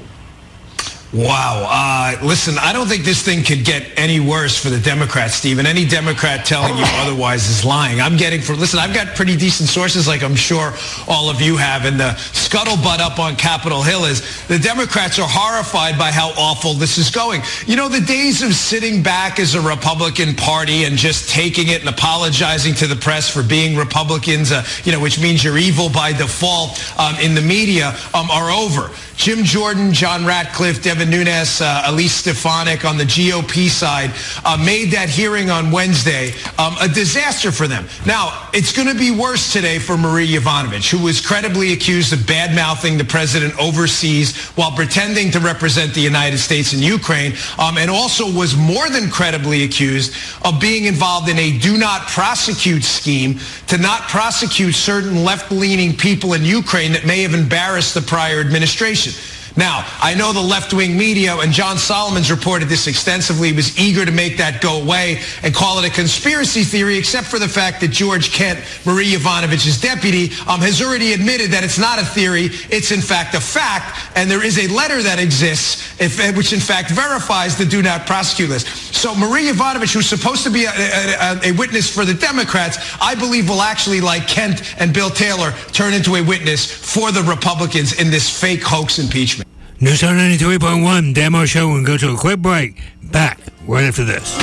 Wow. Listen, I don't think this thing could get any worse for the Democrats, Stephen. Any Democrat telling you otherwise is lying. I've got pretty decent sources like I'm sure all of you have. And the scuttlebutt up on Capitol Hill is the Democrats are horrified by how awful this is going. You know, the days of sitting back as a Republican Party and just taking it and apologizing to the press for being Republicans, which means you're evil by default in the media, are over. Jim Jordan, John Ratcliffe, Devin Nunes, Elise Stefanik on the GOP side made that hearing on Wednesday a disaster for them. Now, it's going to be worse today for Marie Yovanovitch, who was credibly accused of bad-mouthing the president overseas while pretending to represent the United States in Ukraine, and also was more than credibly accused of being involved in a do-not-prosecute scheme to not prosecute certain left-leaning people in Ukraine that may have embarrassed the prior administration. Now, I know the left-wing media, and John Solomon's reported this extensively, was eager to make that go away and call it a conspiracy theory, except for the fact that George Kent, Marie Yovanovitch's deputy, has already admitted that it's not a theory, it's in fact a fact, and there is a letter that exists which in fact verifies the do not prosecute list. So Marie Yovanovitch, who's supposed to be a witness for the Democrats, I believe will actually, like Kent and Bill Taylor, turn into a witness for the Republicans in this fake hoax impeachment. News on 93.1, Dan Morris Show, and go to a quick break. Back right after this.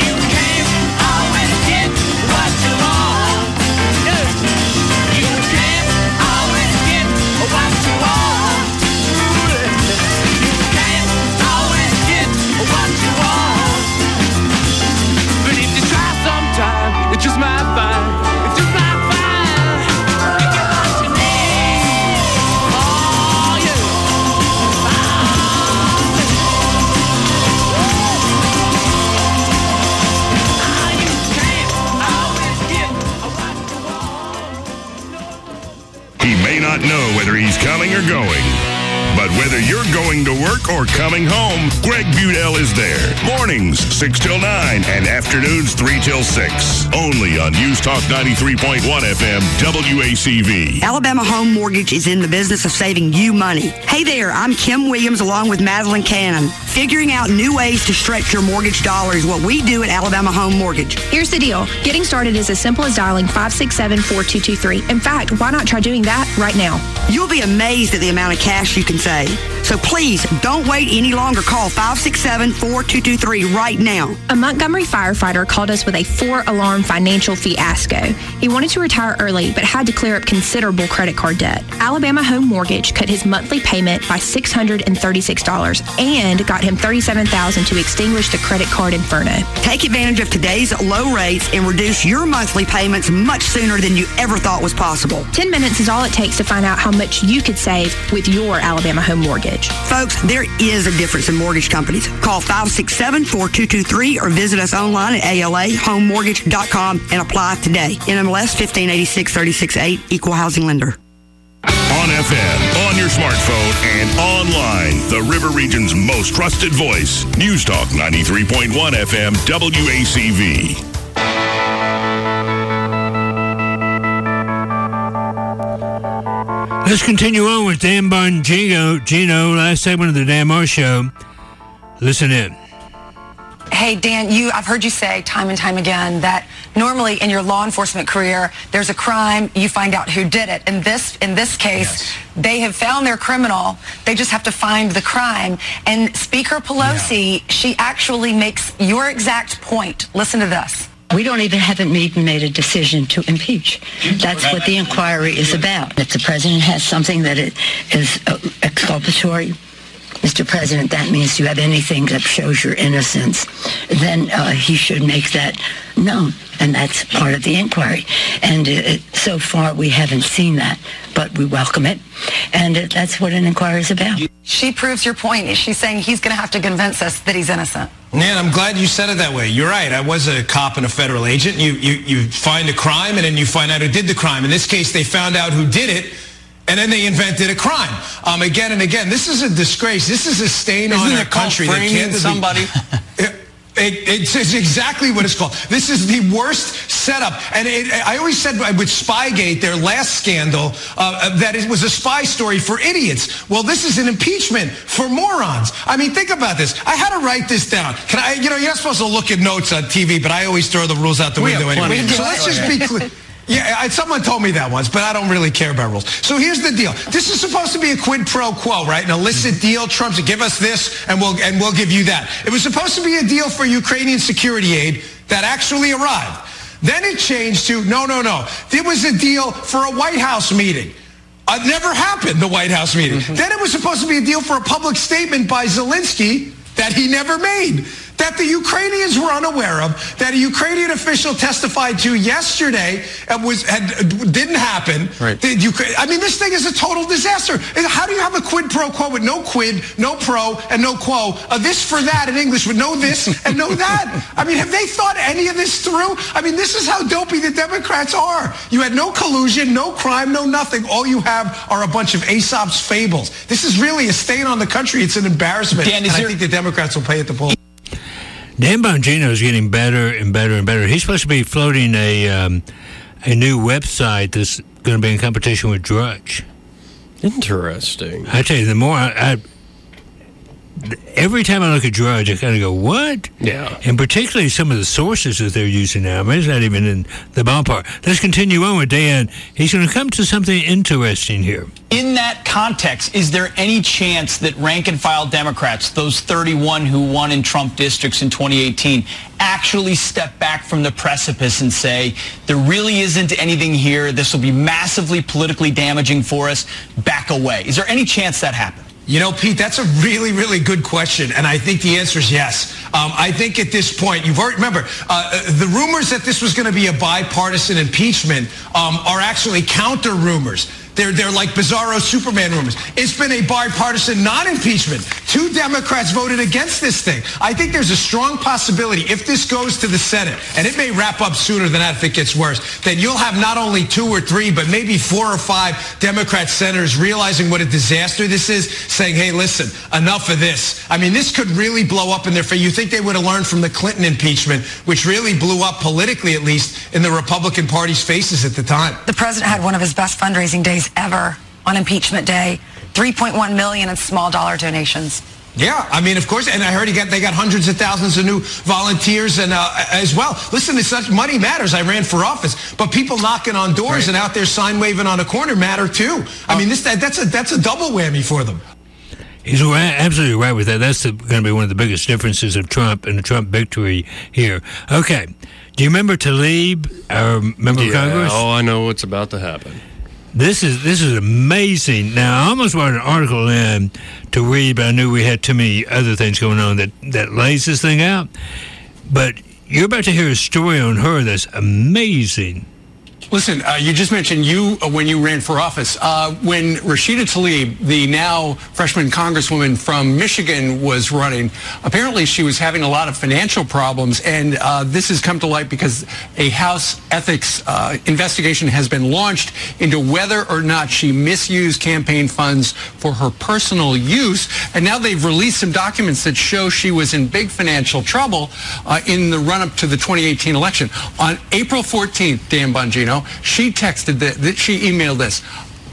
Not know whether he's coming or going. But whether you're going to work or coming home, Greg Budell is there. Mornings, 6 till 9, and afternoons, 3 till 6. Only on News Talk 93.1 FM, WACV. Alabama Home Mortgage is in the business of saving you money. Hey there, I'm Kim Williams along with Madeline Cannon. Figuring out new ways to stretch your mortgage dollar is what we do at Alabama Home Mortgage. Here's the deal. Getting started is as simple as dialing 567-4223. In fact, why not try doing that right now? You'll be amazed at the amount of cash you can save. So please, don't wait any longer. Call 567-4223 right now. A Montgomery firefighter called us with a 4-alarm financial fiasco. He wanted to retire early, but had to clear up considerable credit card debt. Alabama Home Mortgage cut his monthly payment by $636 and got him $37,000 to extinguish the credit card inferno. Take advantage of today's low rates and reduce your monthly payments much sooner than you ever thought was possible. 10 minutes is all it takes to find out how much you could save with your Alabama Home Mortgage. Folks, there is a difference in mortgage companies. Call 567-4223 or visit us online at alahomemortgage.com and apply today. NMLS 1586-368, Equal Housing Lender. On FM, on your smartphone, and online, the River Region's most trusted voice. News Talk 93.1 FM, WACV. Let's continue on with Dan Bongino. Gino, last segment of the Dan Morris Show. Listen in. Hey, Dan, I've heard you say time and time again that normally in your law enforcement career, there's a crime, you find out who did it. In this case, They have found their criminal. They just have to find the crime. And Speaker Pelosi, she actually makes your exact point. Listen to this. We don't even haven't made a decision to impeach. That's what the inquiry is about. If the president has something that is exculpatory, Mr. President, that means you have anything that shows your innocence, then he should make that known. and that's part of the inquiry. And so far, we haven't seen that, but we welcome it, and that's what an inquiry is about. She proves your point. She's saying he's going to have to convince us that he's innocent. Nan, I'm glad you said it that way. You're right. I was a cop and a federal agent. You find a crime, and then you find out who did the crime. In this case, they found out who did it, and then they invented a crime. Again and again. This is a disgrace. This is a stain on our country. Isn't it called framing somebody? It's exactly what it's called. This is the worst setup. And I always said with Spygate, their last scandal, that it was a spy story for idiots. Well, this is an impeachment for morons. I mean, think about this. I had to write this down. You're not supposed to look at notes on TV, but I always throw the rules out the window anyway. So let's just be clear. Yeah, someone told me that once, but I don't really care about rules. So here's the deal. This is supposed to be a quid pro quo, right? An illicit deal. Trump said, give us this, and we'll give you that. It was supposed to be a deal for Ukrainian security aid that actually arrived. Then it changed to, no. There was a deal for a White House meeting. It never happened, the White House meeting. Then it was supposed to be a deal for a public statement by Zelensky that he never made, that the Ukrainians were unaware of, that a Ukrainian official testified to yesterday didn't happen. Right. I mean, this thing is a total disaster. How do you have a quid pro quo with no quid, no pro, and no quo? This for that in English with no this and no that. I mean, have they thought any of this through? I mean, this is how dopey the Democrats are. You had no collusion, no crime, no nothing. All you have are a bunch of Aesop's fables. This is really a stain on the country. It's an embarrassment. Dan, I think the Democrats will pay at the polls. Dan Bongino is getting better and better and better. He's supposed to be floating a new website that's going to be in competition with Drudge. Interesting. I tell you, the more every time I look at Drudge, I kind of go, what? Yeah. And particularly some of the sources that they're using now. I mean, it's not even in the ballpark. Let's continue on with Dan. He's going to come to something interesting here. In that context, is there any chance that rank-and-file Democrats, those 31 who won in Trump districts in 2018, actually step back from the precipice and say, there really isn't anything here, this will be massively politically damaging for us, back away? Is there any chance that happens? You know, Pete, that's a really, really good question, and I think the answer is yes. I think at this point, you've already, remember, the rumors that this was going to be a bipartisan impeachment are actually counter rumors. They're like bizarro Superman rumors. It's been a bipartisan non-impeachment. 2 Democrats voted against this thing. I think there's a strong possibility if this goes to the Senate, and it may wrap up sooner than that if it gets worse, then you'll have not only 2 or 3, but maybe 4 or 5 Democrat senators realizing what a disaster this is, saying, hey, listen, enough of this. I mean, this could really blow up in their face. You think they would have learned from the Clinton impeachment, which really blew up politically, at least, in the Republican Party's faces at the time. The president had one of his best fundraising days ever on impeachment day. $3.1 million in small dollar donations. Yeah, I mean, of course, and I heard they got hundreds of thousands of new volunteers and as well. Listen, it's such money matters. I ran for office, but people knocking on doors and out there sign waving on a corner matter too. I mean, that's a double whammy for them. He's absolutely right with that. That's going to be one of the biggest differences of Trump and the Trump victory here. Okay, do you remember Tlaib, our member of Congress? Oh, I know what's about to happen. This is amazing. Now, I almost brought an article in to read, but I knew we had too many other things going on that lays this thing out. But you're about to hear a story on her that's amazing. Listen, you just mentioned when you ran for office. When Rashida Tlaib, the now freshman congresswoman from Michigan, was running, apparently she was having a lot of financial problems, and this has come to light because a House ethics investigation has been launched into whether or not she misused campaign funds for her personal use, and now they've released some documents that show she was in big financial trouble in the run-up to the 2018 election. On April 14th, Dan Bongino, she emailed this,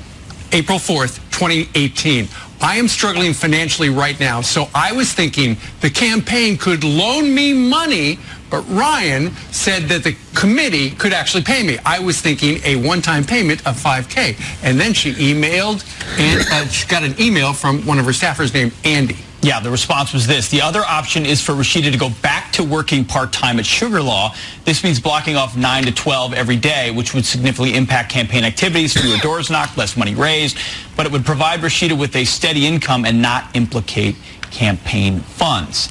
April 4th, 2018. I am struggling financially right now, so I was thinking the campaign could loan me money, but Ryan said that the committee could actually pay me. I was thinking a one-time payment of $5,000. And then she emailed, and she got an email from one of her staffers named Andy. Yeah, the response was this. The other option is for Rashida to go back to working part-time at Sugar Law. This means blocking off 9 to 12 every day, which would significantly impact campaign activities, fewer doors knocked, less money raised, but it would provide Rashida with a steady income and not implicate campaign funds.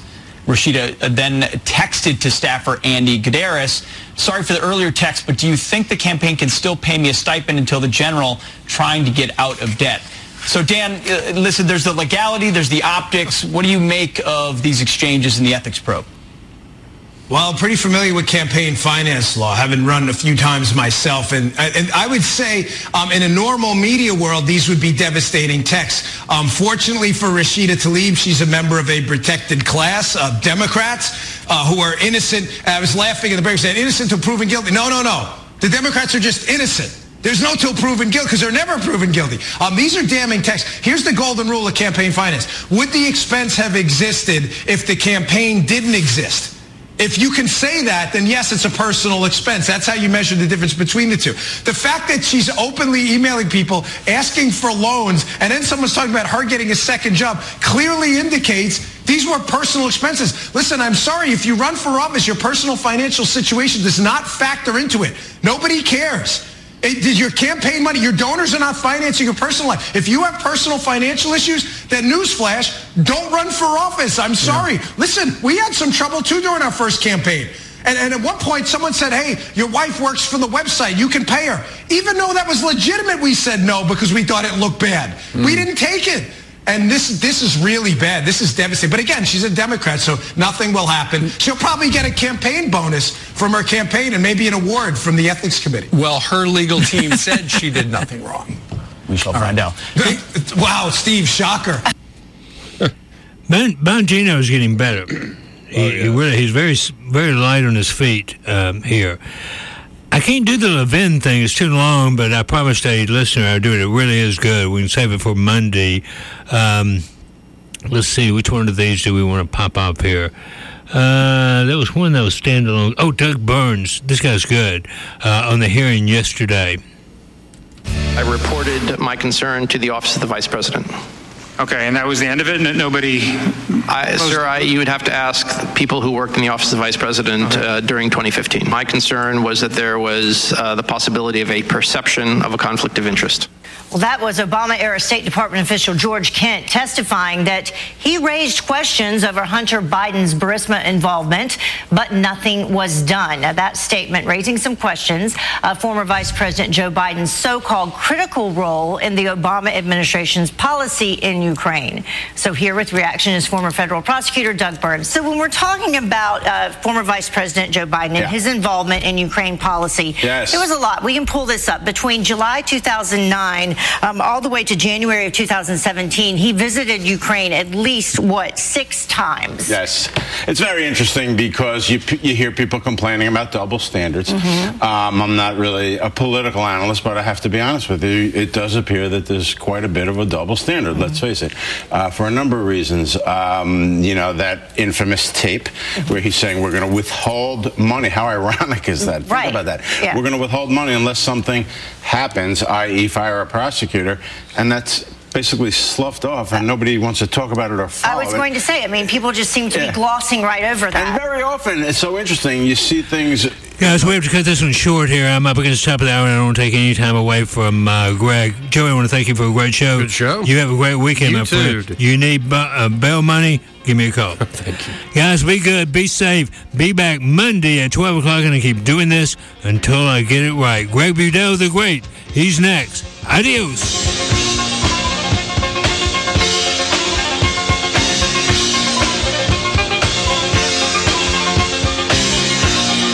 Rashida then texted to staffer Andy Guterres, "Sorry for the earlier text, but do you think the campaign can still pay me a stipend until the general trying to get out of debt?" So, Dan, listen, there's the legality, there's the optics. What do you make of these exchanges in the ethics probe? Well, I'm pretty familiar with campaign finance law, having run a few times myself. And I would say in a normal media world, these would be devastating texts. Fortunately for Rashida Tlaib, she's a member of a protected class of Democrats who are innocent. I was laughing in the break saying, innocent till proven guilty. No. The Democrats are just innocent. There's no till proven guilty because they're never proven guilty. These are damning texts. Here's the golden rule of campaign finance. Would the expense have existed if the campaign didn't exist? If you can say that, then yes, it's a personal expense. That's how you measure the difference between the two. The fact that she's openly emailing people, asking for loans, and then someone's talking about her getting a second job clearly indicates these were personal expenses. Listen, I'm sorry, if you run for office, your personal financial situation does not factor into it. Nobody cares. Your campaign money, your donors are not financing your personal life. If you have personal financial issues, then newsflash, don't run for office. I'm sorry. Yeah. Listen, we had some trouble too during our first campaign. And at one point, someone said, hey, your wife works for the website. You can pay her. Even though that was legitimate, we said no because we thought it looked bad. We didn't take it. And this is really bad. This is devastating. But again, she's a Democrat, so nothing will happen. She'll probably get a campaign bonus from her campaign and maybe an award from the Ethics Committee. Well, her legal team said she did nothing wrong. We shall find out. Wow, Steve, shocker. Bongino is getting better. He's very, very light on his feet here. I can't do the Levin thing. It's too long, but I promised a listener I'd do it. It really is good. We can save it for Monday. Let's see. Which one of these do we want to pop up here? There was one that was standalone. Oh, Doug Burns. This guy's good. On the hearing yesterday. I reported my concern to the Office of the Vice President. Okay, and that was the end of it? Nobody... Sir, you would have to ask people who worked in the Office of the Vice President during 2015. My concern was that there was the possibility of a perception of a conflict of interest. Well, that was Obama-era State Department official George Kent testifying that he raised questions over Hunter Biden's Burisma involvement, but nothing was done. Now, that statement raising some questions of former Vice President Joe Biden's so-called critical role in the Obama administration's policy in Ukraine. So here with reaction is former federal prosecutor Doug Burns. So when we're talking about former Vice President Joe Biden and his involvement in Ukraine policy, there was a lot. We can pull this up. Between July 2009 all the way to January of 2017, he visited Ukraine at least, 6 times? Yes. It's very interesting because you hear people complaining about double standards. I'm not really a political analyst, but I have to be honest with you. It does appear that there's quite a bit of a double standard, let's face it, for a number of reasons. That infamous tape where he's saying we're going to withhold money. How ironic is that? Think about that. Yeah. We're going to withhold money unless something happens, i.e. fire a prosecutor, and that's basically sloughed off, and nobody wants to talk about it or follow it. I was going to say, people just seem to be glossing right over that. And very often, it's so interesting, you see things... Guys, we have to cut this one short here. I'm up against the top of the hour, and I don't want to take any time away from Greg. Joey, I want to thank you for a great show. Good show. You have a great weekend, my friend. You need bail money? Give me a call. Thank you. Guys, be good, be safe. Be back Monday at 12 o'clock, and I keep doing this until I get it right. Greg Budell the Great. He's next. Adios.